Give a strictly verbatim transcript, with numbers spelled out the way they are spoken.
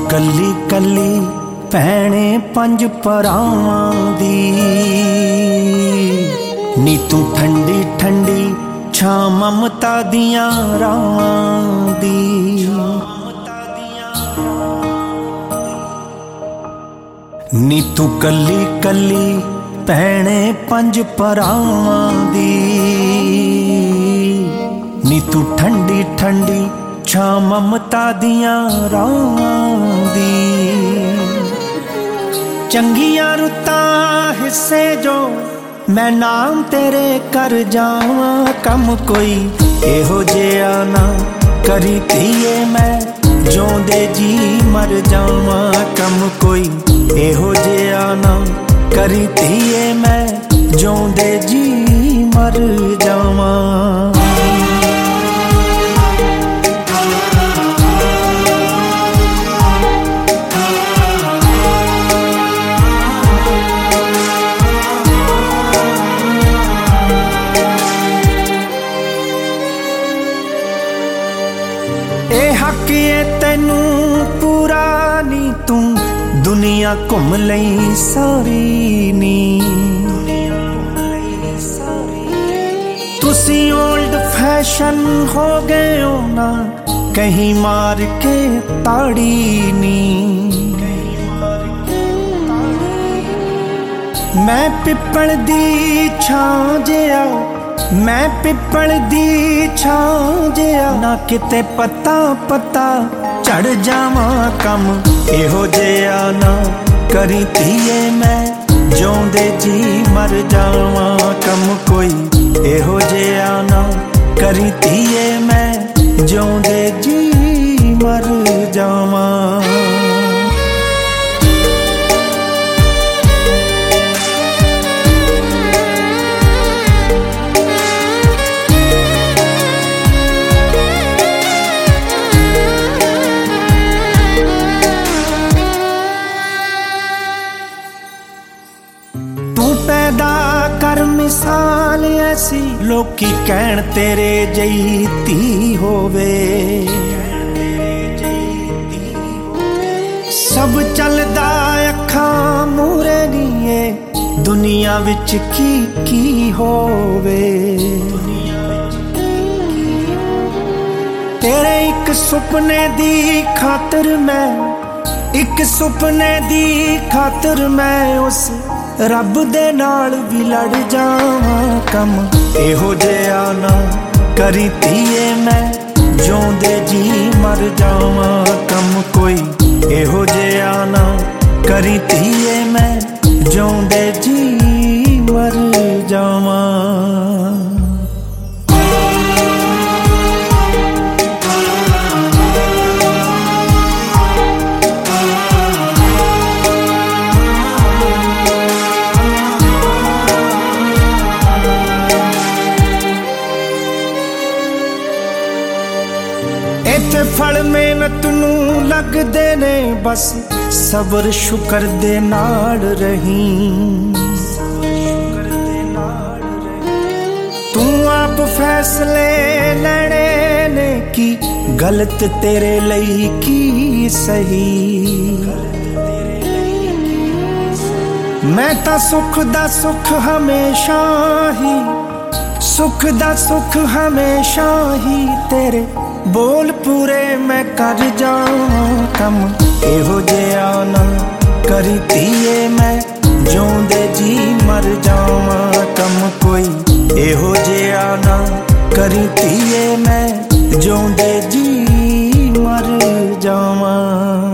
कली कली भैणे पंज परावां दी, नी तू ठंडी ठंडी छां ममता दियां रावां दी। नी तू कली कली भैणे पंज परावां दी, नी तू ठंडी ठंडी छां ममता दियां रावां दी। चंगियां रुतां हिस्से जो मैं नाम तेरे कर जावां, कम कोई एहो जिहा ना करी धीए मैं जोंदे जी मर जावां, कम कोई एहो जिहा ना करी धीए मैं जोंदे जी मर जावां। हक ये तेनू पूरा नी तू दुनिया घूम लई सारी नी, तुसी ओल्ड फैशन हो गए हो ना कहीं मार के ताड़ी नी। मैं पिपल दी छां जिहा, मैं पिपल दी छां जिहा ना किते पता पता चढ़ जावां, कम एहो जिहा ना करी धीए मैं जोंदे जी मर जावां, कम कोई एहो जिहा ना करी धीए मैं जोंदे जी मर जावां। कर मिसाल ऐसी लोकी कहण तेरे जई धी होवे, सब चलदा अखां मूरे नीए दुनिया विच की की होवे। तेरे एक सुपने दी खातर मैं, एक सुपने दी खातर मैं उस रब दे नाल भी लड़ जावां, कम एहो जिहा ना करी धीए मैं जोंदे जी मर जावां, कम कोई एहो जिहा ना करी धीए मैं जोंदे जी मर जावां। इत्थे फल मेहनत नू लगदे ने बस सबर शुकर दे नाल रही, तू आप फैसले लैणे ने की गलत तेरे लई की सही। मैं तां सुख दा सुख हमेशा ही, सुख दा सुख हमेशा ही तेरे बोल पूरे मैं कर जावां, कम एहो जिहा ना करी धीए मैं जोंदे जी मर जावां, कम कोई एहो जिहा ना करी धीए मैं जोंदे जी मर जावां।